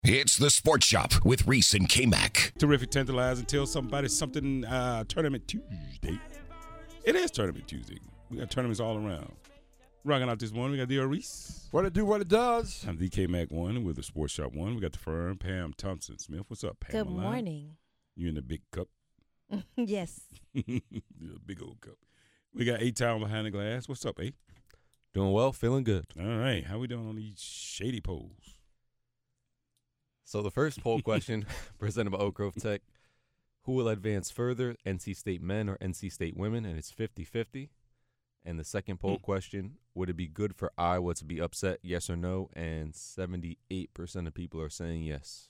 It's the Sports Shop with Reese and K-Mac. Terrific, tantalize, and tell somebody something. Tournament Tuesday. It is Tournament Tuesday. We got tournaments all around. Rocking out this morning, we got D.R. Reese. What it do, what it does. I'm the K-Mac 1 with the Sports Shop 1. We got the firm, Pam Thompson-Smith. What's up, Pam? Good morning. You in the big cup? Yes. Big old cup. We got A-Town behind the glass. What's up, A? Doing well, feeling good. All right. How we doing on these shady polls? So the first poll question presented by Oak Grove Tech, who will advance further, NC State men or NC State women? And it's 50-50. And the second poll question, would it be good for Iowa to be upset, yes or no? And 78% of people are saying yes.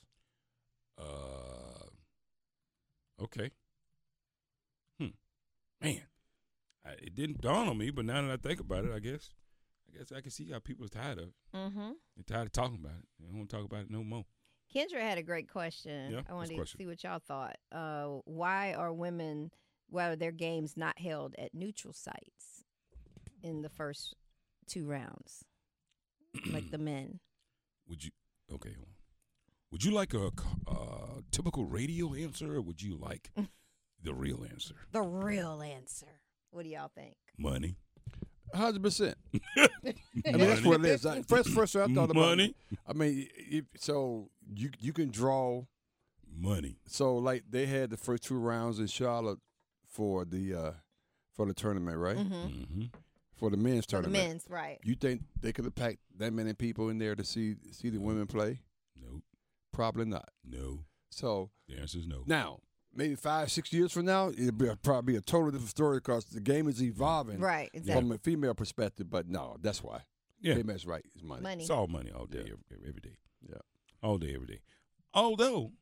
Okay. Man, it didn't dawn on me, but now that I think about it, I guess I can see how people are tired of it. Mm-hmm. They're tired of talking about it. They don't want to talk about it no more. Kendra had a great question. Yeah, I wanted to question? see what y'all thought. Why are their games not held at neutral sites in the first two rounds, like the men? Okay, hold on. Would you like a typical radio answer, or would you like the real answer? The real answer. What do y'all think? Money. 100%. I mean, that's what it is. First I thought about money. I mean, so you can draw money. So like they had the first two rounds in Charlotte for the tournament, right? Mm-hmm. For the men's tournament. The men's, right? You think they could have packed that many people in there to see the women play? Nope. Probably not. No. So the answer is no. Now, maybe 5-6 years from now, it'll probably be a totally different story because the game is evolving, right? Exactly. From a female perspective. But no, that's why. Yeah, K-Mac's right. It's money. It's all money all day, every day. Yeah, all day, every day. Although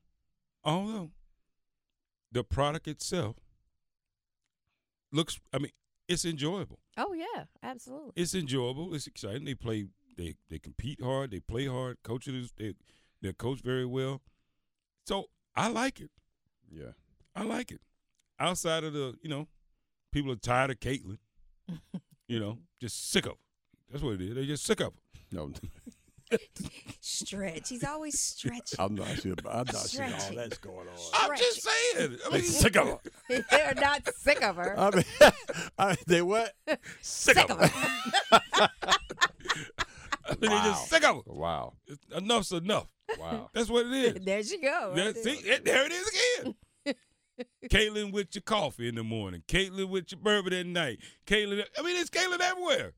the product itself looks, it's enjoyable. Oh yeah, absolutely. It's enjoyable. It's exciting. They play. They compete hard. They play hard. Coaches, they're coached very well. So I like it. Yeah, I like it. Outside of people are tired of Caitlin. Just sick of her. That's what it is. They're just sick of her. No. Stretch. He's always stretching. I'm not sure all that's going on. I'm just saying. Sick of her. They're not sick of her. They what? Sick of her. They're just sick of her. Wow. Enough's enough. Wow. That's what it is. There you go. There it is again. Caitlin with your coffee in the morning. Caitlin with your bourbon at night. Caitlin. It's Caitlin everywhere.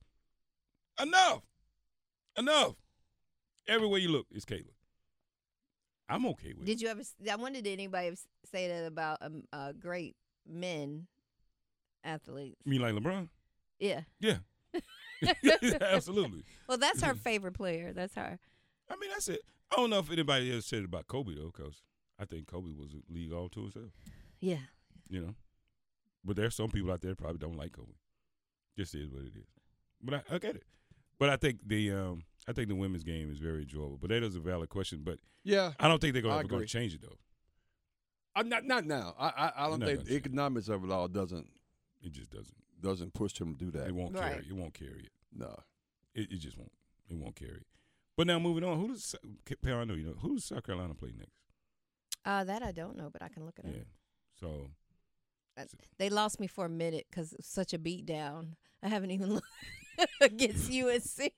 Enough. Everywhere you look, it's Caitlin. I'm okay with it. Did you ever? I wondered, did anybody say that about great men athletes? You mean like LeBron? Yeah. Yeah. Absolutely. Well, that's her favorite player. That's her. That's it. I don't know if anybody else said it about Kobe, though, because I think Kobe was a league all to himself. Yeah. But there's some people out there probably don't like Kobe. Just is what it is. But I get it. But I think the women's game is very enjoyable. But that is a valid question. But yeah, I don't think they're going to change it, though. Not now. I don't think the economics of it all doesn't. It just doesn't push them to do that. It won't carry it. It won't carry it. No. It just won't. It won't carry it. But now moving on, who does South Carolina play next? That I don't know, but I can look it up. Yeah. So they lost me for a minute because it was such a beat down. I haven't even looked against USC.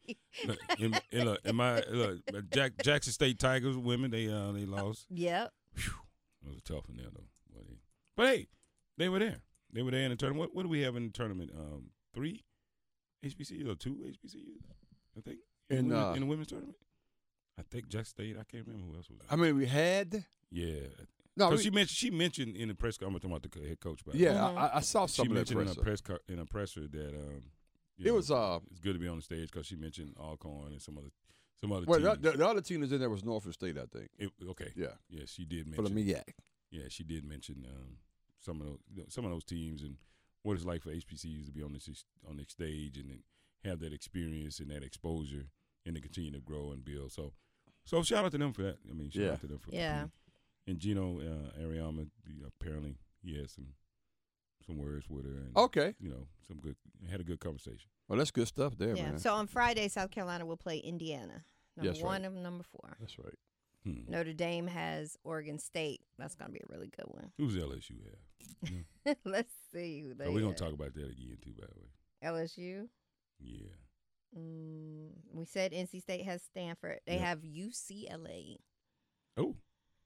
Jackson State Tigers women, they lost. Yep. Whew, it was a tough one there though. But hey, they were there. They were there in the tournament. What do we have in the tournament? 3 HBCUs or 2 HBCUs? I think in the women's tournament. I think Jackson State. I can't remember who else was there. We had. Yeah. No, because she mentioned in the press conference, I'm talking about the head coach. I saw something in the in a presser that it was it's good to be on the stage because she mentioned Alcorn and some other teams. The other team that's in there was Norfolk State, I think. Yeah, she did mention for the MEAC. Yeah, she did mention some of those teams and what it's like for HBCUs to be on the stage and have that experience and that exposure and to continue to grow and build. So shout out to them for that. Shout out to them for that. And Gino Ariama, apparently he had some words with her. And, okay. Some good. Had a good conversation. Well, that's good stuff there, man. So on Friday, South Carolina will play Indiana. Number 1 and number 4. That's right. Notre Dame has Oregon State. That's going to be a really good one. Who's LSU have? Let's see who they So we're going have. to talk about that again, too, by the way. LSU. Yeah. We said NC State has Stanford. They Yep. have UCLA. Oh,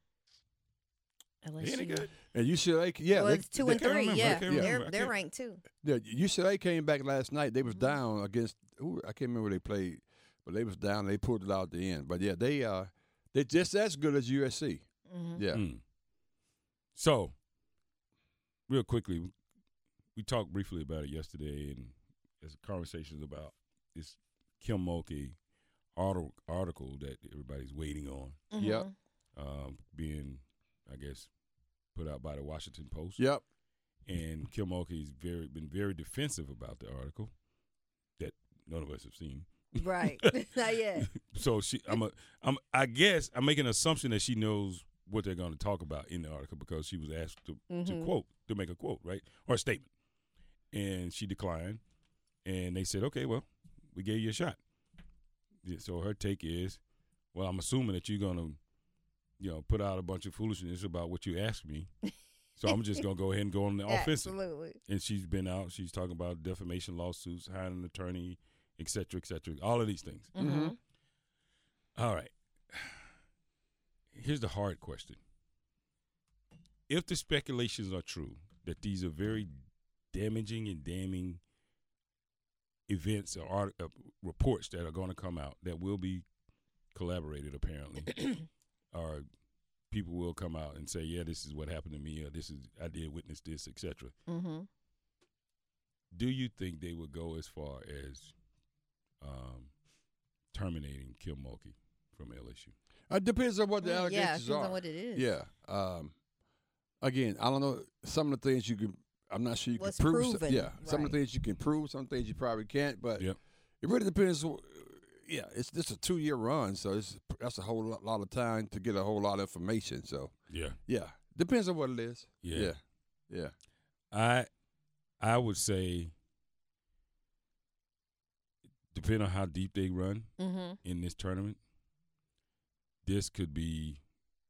LSU. ain't it good? And UCLA, yeah, Well, it's 2 and can't 3. remember. I Yeah, can't remember. I they're can't- ranked too. yeah, UCLA came back last night. They was down against I can't remember who they played, but they was down. They pulled it out at the end. But yeah, they're just as good as USC. Yeah. So, real quickly, we talked briefly about it yesterday, and there's conversations about this Kim Mulkey article that everybody's waiting on, Yep. being, I guess, put out by the Washington Post. Yep. And Kim Mulkey's been very defensive about the article that none of us have seen. Right. Not yet. So I guess I'm making an assumption that she knows what they're going to talk about in the article because she was asked to make a quote, right, or a statement, and she declined. And they said, okay, well, we gave you a shot. Yeah, so her take is, well, I'm assuming that you're going to, put out a bunch of foolishness about what you asked me. So I'm just going to go ahead and go on the offensive. Absolutely. And she's been out. She's talking about defamation lawsuits, hiring an attorney, et cetera, all of these things. Mm-hmm. All right. Here's the hard question. If the speculations are true, that these are very damaging and damning events or reports that are going to come out that will be collaborated, apparently, or people will come out and say, yeah, this is what happened to me, or I did witness this, et cetera. Mm-hmm. Do you think they would go as far as terminating Kim Mulkey from LSU? It depends on what the allegations Yeah, it depends are. on what it is. Yeah. Again, I don't know. Some of the things you can, I'm not sure you What's can prove. proven, Yeah. Some of right. the things you can prove. Some things you probably can't. But Yep. it really depends. Yeah, it's just a 2-year run, so that's a whole lot of time to get a whole lot of information. So Yeah. depends on what it is. Yeah. Yeah. I would say, depending on how deep they run Mm-hmm. in this tournament, this could be,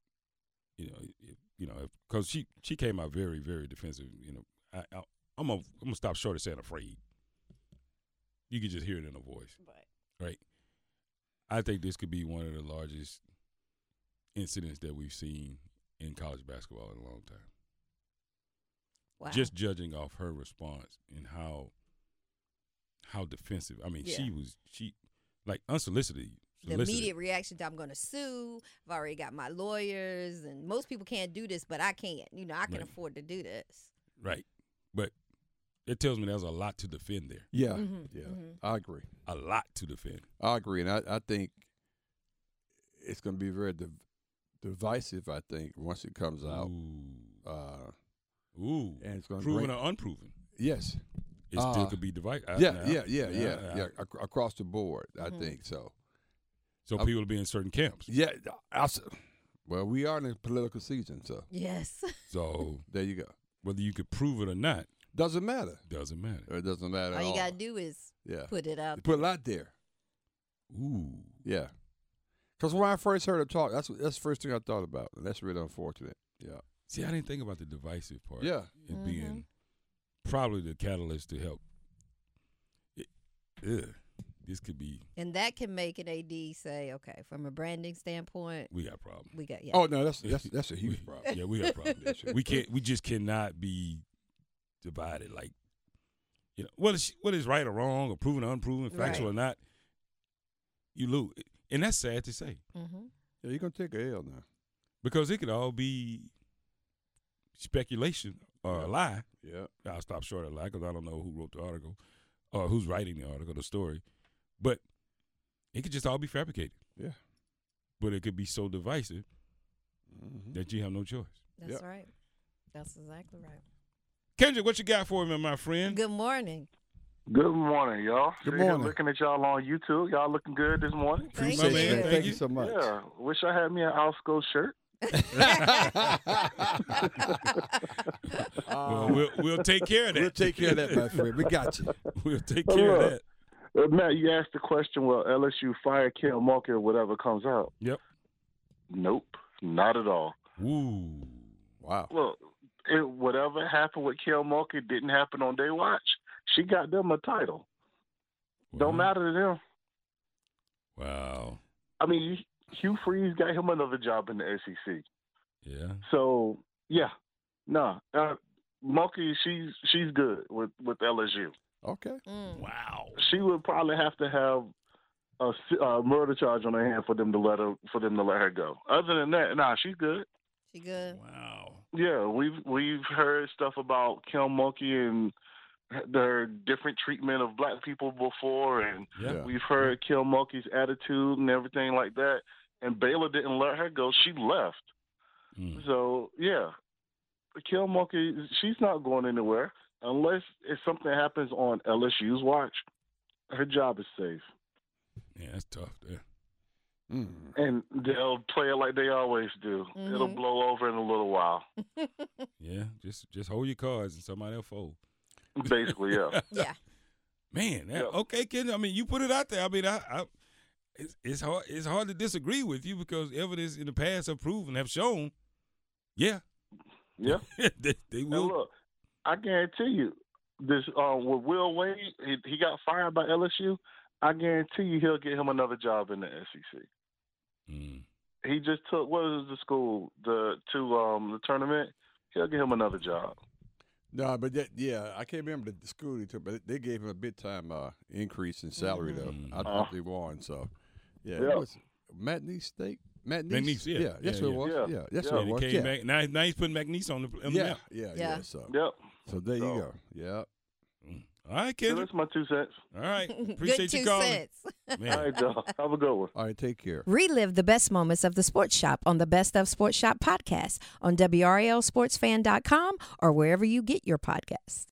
because she came out very, very defensive. I'm gonna stop short of saying afraid. You can just hear it in her voice, right? I think this could be one of the largest incidents that we've seen in college basketball in a long time. Wow. Just judging off her response and how defensive. I mean, Yeah. she like unsolicited. the immediate reaction to I'm going to sue. I've already got my lawyers, and most people can't do this, but I can. I can Right. afford to do this. Right. But it tells me there's a lot to defend there. Yeah. Mhm, Yeah. mhm. I agree. A lot to defend. I agree, and I think it's going to be very divisive. I think once it comes out, Ooh. and it's going to Proven or unproven. yes, It still could be divided. yeah, across the board. I Mhm. think so. So people will be in certain camps. Yeah, well, we are in a political season, so Yes. So there you go. whether you could prove it or not Doesn't matter. doesn't matter. It doesn't matter. All at you all. got to do is Yeah, put it out. put it out there. Ooh. Yeah, because when I first heard her talk, that's the first thing I thought about, and that's really unfortunate. Yeah, See, I didn't think about the divisive part. yeah, It being probably the catalyst to help. This could be. And that can make an AD say, okay, from a branding standpoint, We got problems. we got, Oh no, that's a huge problem. Yeah, we got problems. We just cannot be divided. Like, what is right or wrong, or proven or unproven, factual Right. or not. You lose, and that's sad to say Mm-hmm. Yeah, you're gonna take a L now. because it could all be speculation or a lie. Yeah, I'll stop short of a lie because I don't know who wrote the article or who's writing the article, the story. But it could just all be fabricated. yeah. But it could be so divisive Mm-hmm. that you have no choice. That's Yep. right. That's exactly right. Kendrick, what you got for me, my friend? Good morning. Good morning, y'all. Good Sitting here morning. Looking at y'all on YouTube. Y'all looking good this morning. Thank Appreciate you. you. Thank Thank you. you so much. Yeah. Wish I had me an Osco shirt. Well, we'll take care of that. We'll take care of that, my friend. We got you. We'll take care of that. Matt, you asked the question, will LSU fire Kim Mulkey or whatever comes out? Yep. Nope, not at all. Woo. Wow. Look, whatever happened with Kel Mulkey didn't happen on their watch. She got them a title. Don't matter to them. Wow. I mean, Hugh Freeze got him another job in the SEC. Yeah. So yeah, Mulkey, she's good with LSU. Okay. Wow. She would probably have to have a murder charge on her hand for them to let her go. Other than that, she's good. She good. Wow. Yeah, we've heard stuff about Kel Mulkey and their different treatment of black people before, and Yeah. we've heard Kel Mulkey's attitude and everything like that. And Baylor didn't let her go; she left. Mm. So yeah, Kel Mulkey, she's not going anywhere unless if something happens on LSU's watch. Her job is safe. Yeah, that's tough there. And they'll play it like they always do. Mm-hmm. It'll blow over in a little while. Yeah, just hold your cards and somebody else fold. Basically, yeah. Yeah. Man, Yeah. okay, Ken. I mean, you put it out there. I mean, it's hard to disagree with you because evidence in the past have shown, yeah, Yeah. they And will. look, I guarantee you, this with Will Wade, he got fired by LSU. I guarantee you he'll get him another job in the SEC. Mm. He just took what was the school to the tournament. He'll get him another job. No, but I can't remember the school he took, but they gave him a big time increase in salary though. I thought they won, so yeah. Yeah. It was McNeese State. McNeese, yeah. That's Yeah, what it was. yeah. Yeah, that's Yeah. what And it he was. came Yeah. back. Now he's putting McNeese on the Yeah, map. yeah. Yeah. So there you So- go. Yeah. All right, So Kendrick. that's my 2 cents. All right. Good Appreciate 2 you calling. cents. All Man. right, y'all. Have a good one. All right, take care. Relive the best moments of the Sports Shop on the Best of Sports Shop podcast on WRLSportsFan.com or wherever you get your podcasts.